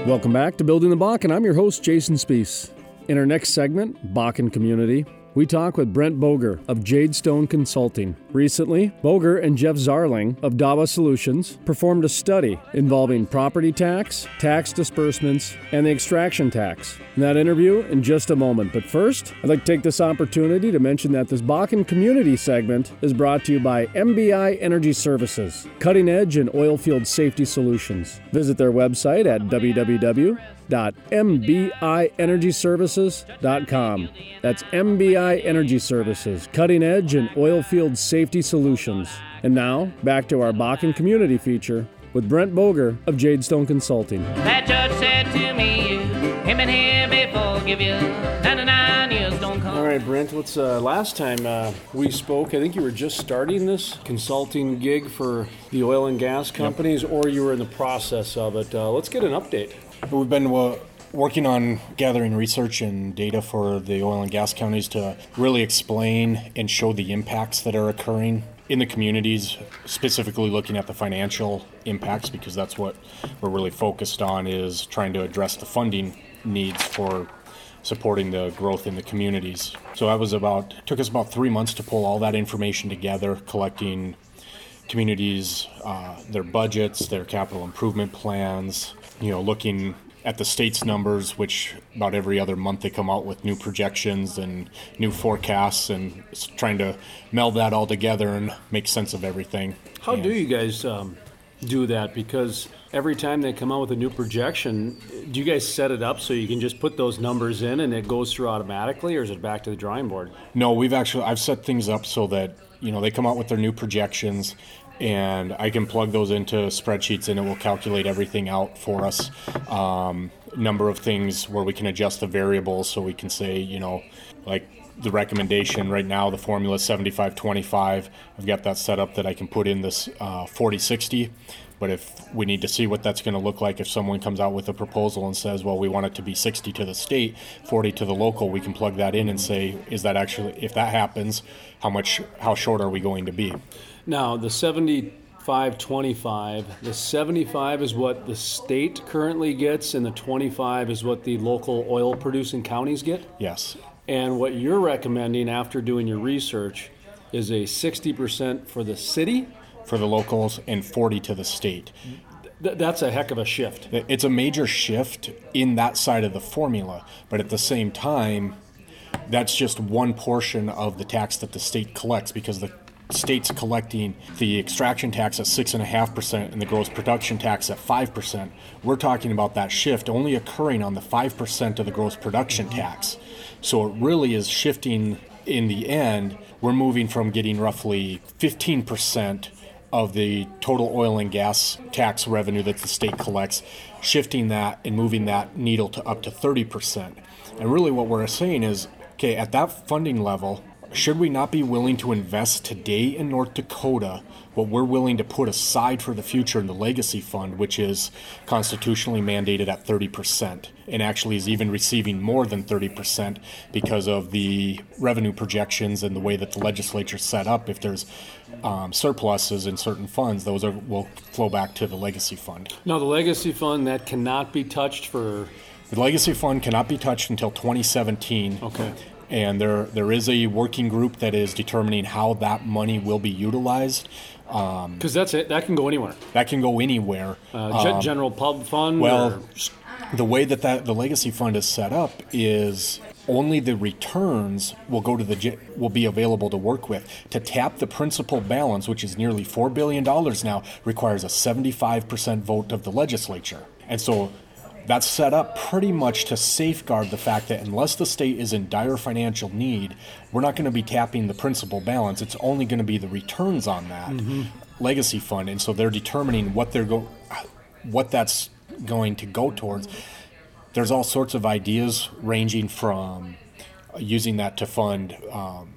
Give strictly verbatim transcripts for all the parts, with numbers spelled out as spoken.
Welcome back to Building the Bakken. I'm your host, Jason Spiess. In our next segment, Bakken Community, we talk with Brent Boger of Jadestone Consulting. Recently, Boger and Jeff Zarling of Dawa Solutions performed a study involving property tax, tax disbursements, and the extraction tax. In that interview in just a moment. But first, I'd like to take this opportunity to mention that this Bakken Community segment is brought to you by M B I Energy Services, cutting edge in oil field safety solutions. Visit their website at w w w dot m b i energy services dot com. That's M B I Energy Services, cutting edge in oil field safety solutions. And now, back to our Bakken Community feature with Brent Boger of Jadestone Consulting. That judge said to me, you, him and him before give you ninety-nine years don't come. All right, Brent, let's, uh, last time uh, we spoke, I think you were just starting this consulting gig for the oil and gas companies, yep. Or you were in the process of it. Uh, let's get an update. We've been uh, working on gathering research and data for the oil and gas counties to really explain and show the impacts that are occurring in the communities, specifically looking at the financial impacts, because that's what we're really focused on, is trying to address the funding needs for supporting the growth in the communities. So that was about, took us about three months to pull all that information together, collecting communities, uh, their budgets, their capital improvement plans, you know, looking at the state's numbers, which about every other month they come out with new projections and new forecasts, and trying to meld that all together and make sense of everything. How and do you guys um, do that? Because every time they come out with a new projection, do you guys set it up so you can just put those numbers in and it goes through automatically, or is it back to the drawing board? No, we've actually, I've set things up so that, you know, they come out with their new projections, and I can plug those into spreadsheets and it will calculate everything out for us. Um, number of things where we can adjust the variables, so we can say, you know, like the recommendation right now, the formula is seventy-five twenty-five. I've got that set up that I can put in this uh, forty sixty. But if we need to see what that's going to look like, if someone comes out with a proposal and says, well, we want it to be sixty to the state, forty to the local, we can plug that in and say, is that actually, if that happens, how much, how short are we going to be? Now, the seventy-five twenty-five, the seventy-five is what the state currently gets, and the twenty-five is what the local oil-producing counties get? Yes. And what you're recommending after doing your research is a sixty percent for the city? For the locals, and forty to the state. Th- that's a heck of a shift. It's a major shift in that side of the formula, but at the same time, that's just one portion of the tax that the state collects, because the state's collecting the extraction tax at six point five percent and the gross production tax at five percent. We're talking about that shift only occurring on the five percent of the gross production tax. So it really is shifting in the end. We're moving from getting roughly fifteen percent of the total oil and gas tax revenue that the state collects, shifting that and moving that needle to up to thirty percent. And really what we're saying is, okay, at that funding level, should we not be willing to invest today in North Dakota what we're willing to put aside for the future in the Legacy Fund, which is constitutionally mandated at thirty percent, and actually is even receiving more than thirty percent because of the revenue projections and the way that the legislature's set up. If there's um, surpluses in certain funds, those are, will flow back to the Legacy Fund. Now, the Legacy Fund, that cannot be touched for... The Legacy Fund cannot be touched until twenty seventeen. Okay. And there there is a working group that is determining how that money will be utilized. Because um, that's it. That can go anywhere. That can go anywhere. Uh, um, general pub fund? Well, or... the way that, that the Legacy Fund is set up is only the returns will go to the will be available to work with. To tap the principal balance, which is nearly four billion dollars now, requires a seventy-five percent vote of the legislature. And so that's set up pretty much to safeguard the fact that unless the state is in dire financial need, we're not going to be tapping the principal balance. It's only going to be the returns on that mm-hmm. Legacy Fund. And so they're determining what they're go, what that's going to go towards. There's all sorts of ideas ranging from using that to fund um,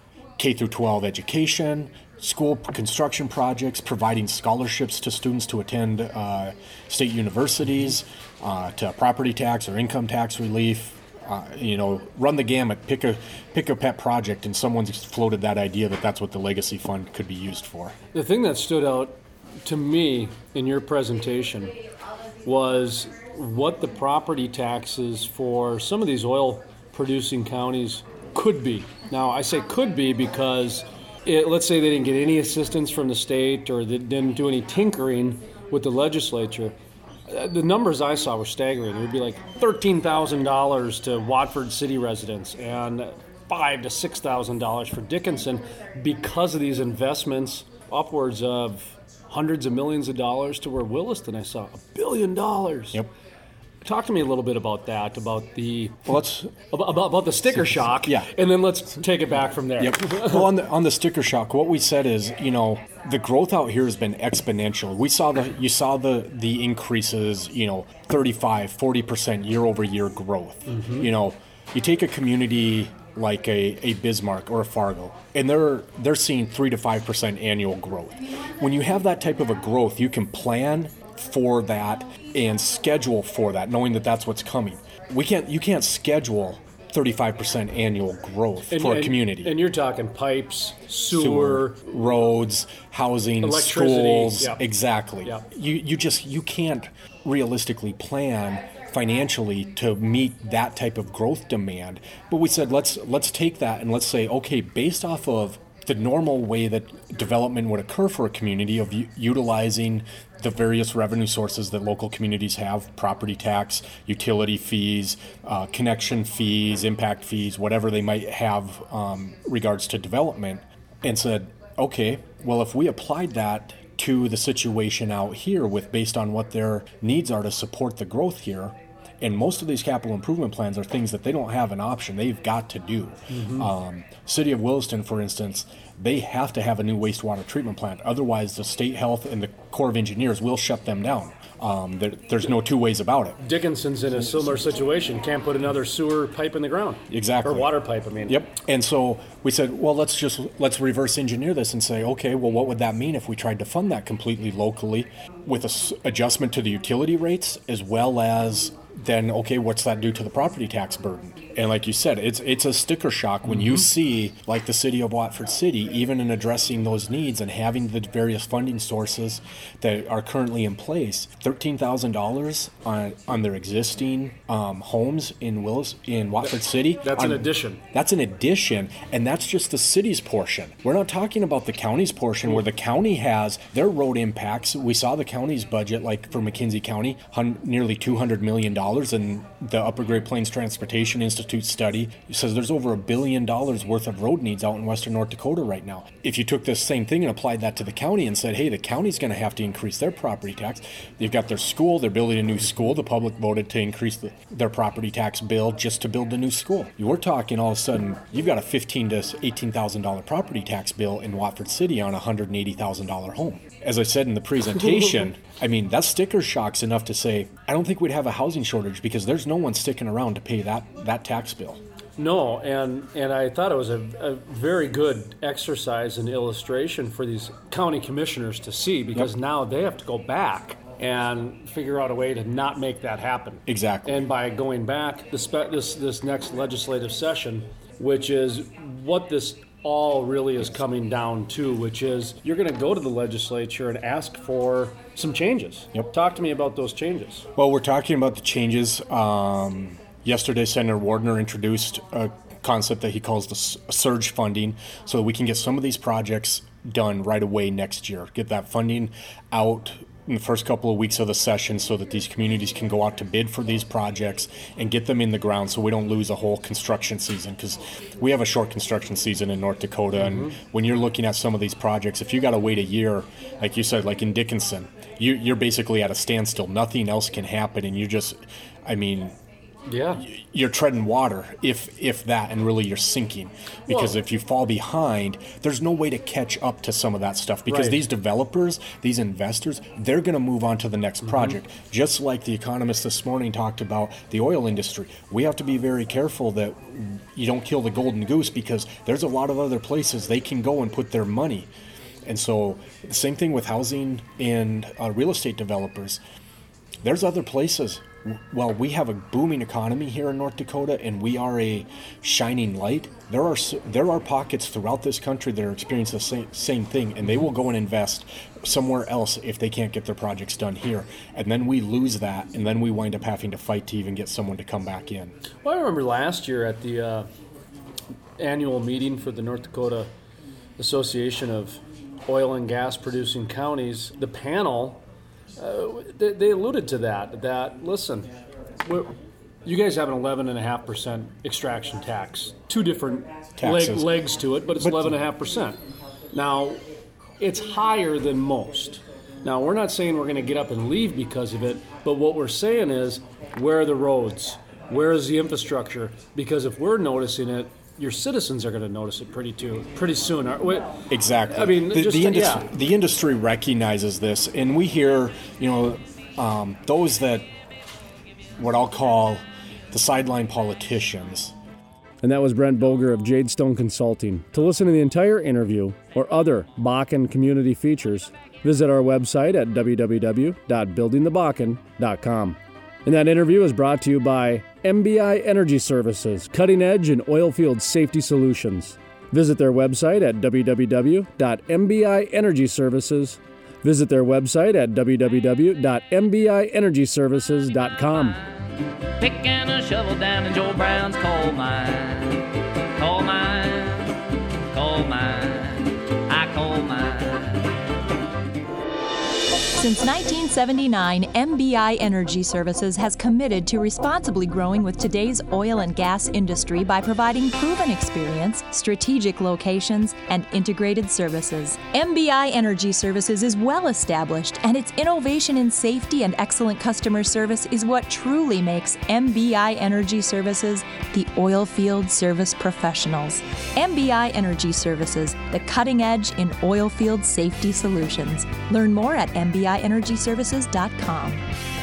K through twelve education, school construction projects, providing scholarships to students to attend uh, state universities, uh, to property tax or income tax relief. Uh, you know, run the gamut, pick a pick a pet project, and someone's floated that idea that that's what the Legacy Fund could be used for. The thing that stood out to me in your presentation was what the property taxes for some of these oil-producing counties could be. Now, I say could be because it, let's say they didn't get any assistance from the state or they didn't do any tinkering with the legislature. The numbers I saw were staggering. It would be like thirteen thousand dollars to Watford City residents and five thousand to six thousand dollars for Dickinson because of these investments, upwards of hundreds of millions of dollars, to where Williston I saw a billion dollars. Yep. Talk to me a little bit about that, about the well, let's about, about, about the sticker shock, yeah, and then let's take it back from there. Yep. Well, on the on the sticker shock, what we said is, you know, the growth out here has been exponential. We saw the you saw the the increases, you know, thirty-five, forty percent year over year growth. Mm-hmm. You know, you take a community like a, a Bismarck or a Fargo, and they're they're seeing three to five percent annual growth. When you have that type of a growth, you can plan for that and schedule for that, knowing that that's what's coming. We can't you can't schedule thirty-five percent annual growth and, for and, a community. And you're talking pipes, sewer, sewer roads, housing, electricity. schools. Yep. Exactly. Yep. You you just you can't realistically plan financially to meet that type of growth demand. But we said let's let's take that and let's say, okay, based off of the normal way that development would occur for a community of u- utilizing the various revenue sources that local communities have, property tax, utility fees, uh, connection fees, impact fees, whatever they might have um, regards to development, and said, okay, well, if we applied that to the situation out here with based on what their needs are to support the growth here, and most of these capital improvement plans are things that they don't have an option. They've got to do. Mm-hmm. Um, City of Williston, for instance, they have to have a new wastewater treatment plant. Otherwise, the state health and the Corps of Engineers will shut them down. Um, there, there's no two ways about it. Dickinson's in a similar situation. Can't put another sewer pipe in the ground. Exactly. Or water pipe, I mean. Yep. And so we said, well, let's just let's reverse engineer this and say, okay, well, what would that mean if we tried to fund that completely locally with a s- adjustment to the utility rates as well as then, okay, what's that do to the property tax burden? And like you said, it's it's a sticker shock when mm-hmm. you see, like the city of Watford City, even in addressing those needs and having the various funding sources that are currently in place, thirteen thousand dollars on on their existing um, homes in Willis in Watford City. That's on, an addition. That's an addition, and that's just the city's portion. We're not talking about the county's portion, where the county has their road impacts. We saw the county's budget, like for McKinsey County, hun- nearly two hundred million dollars, and the Upper Great Plains Transportation Institute study says there's over a billion dollars worth of road needs out in western North Dakota right now. If you took this same thing and applied that to the county and said, hey, the county's going to have to increase their property tax. They've got their school. They're building a new school. The public voted to increase the, their property tax bill just to build a new school. We're talking all of a sudden, you've got a fifteen thousand to eighteen thousand dollars property tax bill in Watford City on a one hundred eighty thousand dollars home. As I said in the presentation, I mean, that sticker shock's enough to say, I don't think we'd have a housing shortage because there's no one sticking around to pay that, that tax bill. No, and, and I thought it was a, a very good exercise and illustration for these county commissioners to see, because yep. now they have to go back and figure out a way to not make that happen. Exactly. And by going back this this this next legislative session, which is what this all really is coming down to, which is you're going to go to the legislature and ask for some changes. Yep. Talk to me about those changes. Well, we're talking about the changes. Um, yesterday, Senator Wardner introduced a concept that he calls the surge funding, so that we can get some of these projects done right away next year. Get that funding out in the first couple of weeks of the session so that these communities can go out to bid for these projects and get them in the ground so we don't lose a whole construction season, because we have a short construction season in North Dakota. Mm-hmm. And when you're looking at some of these projects, if you got to wait a year, like you said, like in Dickinson, you, you're basically at a standstill. Nothing else can happen, and you just, I mean, yeah, you're treading water, if if that, and really you're sinking. Because well, if you fall behind, there's no way to catch up to some of that stuff. Because right. these developers, these investors, they're going to move on to the next mm-hmm. project. Just like the economist this morning talked about the oil industry. We have to be very careful that you don't kill the golden goose, because there's a lot of other places they can go and put their money. And so the same thing with housing and uh, real estate developers. There's other places well, we have a booming economy here in North Dakota, and we are a shining light. There are there are pockets throughout this country that are experiencing the same, same thing, and they will go and invest somewhere else if they can't get their projects done here. And then we lose that, and then we wind up having to fight to even get someone to come back in. Well, I remember last year at the uh, annual meeting for the North Dakota Association of Oil and Gas Producing Counties, the panel, uh, they, they alluded to that, that, listen, we're, you guys have an eleven point five percent extraction tax. Two different leg, legs to it, but it's but, eleven point five percent. Now, it's higher than most. Now, we're not saying we're going to get up and leave because of it, but what we're saying is, where are the roads? Where is the infrastructure? Because if we're noticing it, your citizens are going to notice it pretty too, pretty soon. Exactly. I mean, the, just, the, industry, yeah. the industry recognizes this, and we hear, you know, um, those that, what I'll call the sideline politicians. And that was Brent Boger of Jadestone Consulting. To listen to the entire interview or other Bakken community features, visit our website at w w w dot building the bakken dot com. And that interview is brought to you by M B I Energy Services, cutting edge in oil field safety solutions. Visit their website at w w w dot m b i energy services. Visit their website at w w w dot m b i energy services dot com. Picking a shovel down in Joe Brown's coal mine. Coal mine, coal mine, I coal mine. Since nineteen seventy-nine, M B I Energy Services has committed to responsibly growing with today's oil and gas industry by providing proven experience, strategic locations, and integrated services. M B I Energy Services is well established, and its innovation in safety and excellent customer service is what truly makes M B I Energy Services the oil field service professionals. M B I Energy Services, the cutting edge in oil field safety solutions. Learn more at m b i energy services dot com.